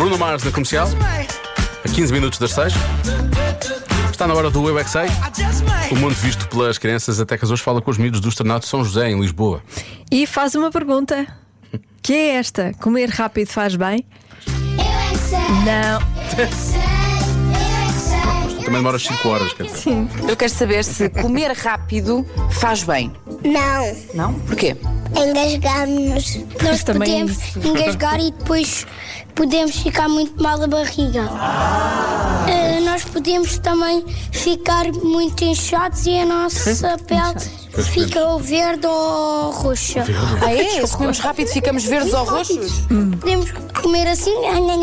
Bruno Mars na Comercial, a 15 minutos das 6. Está na hora do Eu é Que Sei. O mundo visto pelas crianças. Até que hoje fala com os miúdos do Externato de São José, em Lisboa. E faz uma pergunta, que é esta: comer rápido faz bem? Não. Também demoras 5 horas, quer dizer. Sim. Eu quero saber se comer rápido faz bem. Não, Não? Porquê? engasgamos-nos. Nós também podemos engasgar e depois podemos ficar muito mal a barriga. Nós podemos também ficar muito inchados e a nossa pele fica ou verde ou roxa. Ah, é? Se comemos rápido ficamos verdes ou roxos? Podemos comer assim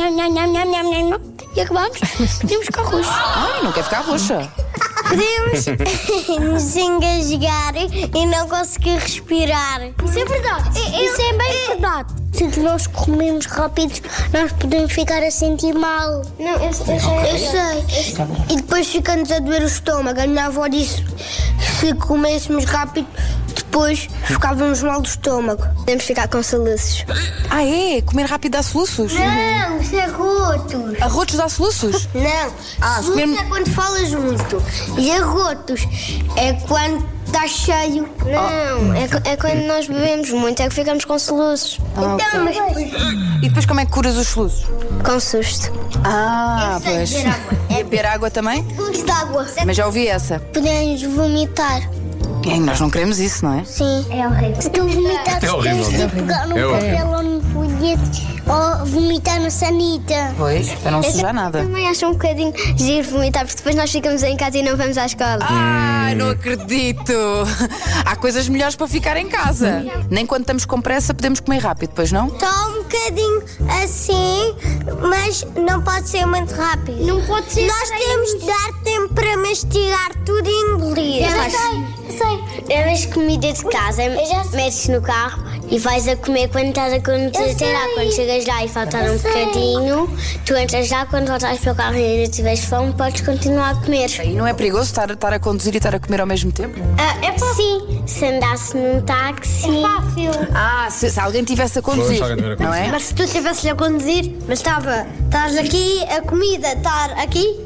e acabamos. Podemos ficar roxos. Ai, não quer ficar roxa. Podemos nos engasgar e não conseguir respirar. Isso é verdade. Isso é bem verdade. Se nós comemos rápido, nós podemos ficar a sentir mal. Não, eu sei. E depois fica-nos a doer o estômago. A minha avó disse que se comêssemos rápido, depois ficávamos mal do estômago. Podemos ficar com soluços. Ah, é? Comer rápido dá soluços? Não, isso é rotos. Arrotos dá soluços? Não, se mesmo- é quando falas muito. E arrotos é quando estás cheio. Não, é quando nós bebemos muito, é que ficamos com soluços. Então, mas E depois como é que curas os soluços? com susto. Ah, sei pois. beber água. E beber água também? Gosto de água. Mas já ouvi essa. Podemos vomitar. Nós não queremos isso, não é? Sim. É horrível. Se tu vomitar, É horrível. tens de pegar no É horrível. papel ou no folhete ou vomitar na sanita. Pois, para não sujar nada. Também acho um bocadinho giro vomitar, porque depois nós ficamos em casa e não vamos à escola. Ai, não acredito! Há coisas melhores para ficar em casa. Nem quando estamos com pressa podemos comer rápido, pois não? Só um bocadinho assim, mas não pode ser muito rápido. Não pode ser. Nós temos de dar tempo para mastigar tudo e engolir. Eu sei. Levas comida de casa, metes no carro e vais a comer quando estás a conduzir lá. Quando chegas lá e faltar um bocadinho, tu entras lá, quando voltares para o carro e ainda tiveres fome, podes continuar a comer. E não é perigoso estar a conduzir e estar a comer ao mesmo tempo? É fácil. Sim, se andasse num táxi. É fácil. Ah, se alguém tivesse a conduzir, Se alguém tiver a conduzir. não é? Mas se tu estivesse a conduzir, mas estás aqui, a comida estar aqui.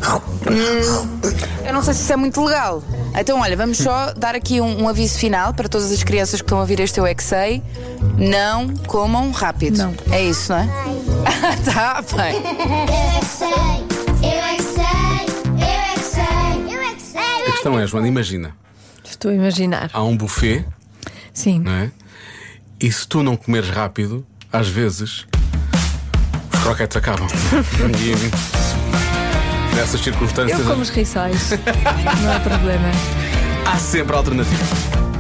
Eu não sei se isso é muito legal. Então, olha, vamos só dar aqui um aviso final para todas as crianças que estão a ouvir este Eu é Que Sei. Não comam rápido. Não. É isso, não é? Tá bem. Eu é que sei, eu é que sei, eu é que sei, eu é que sei. A questão é, Joana, imagina, Estou a imaginar. há um buffet, Sim. não é? E se tu não comeres rápido, às vezes os croquetes acabam. E nessas circunstâncias Eu como os rissóis. Não há problema. há sempre alternativa.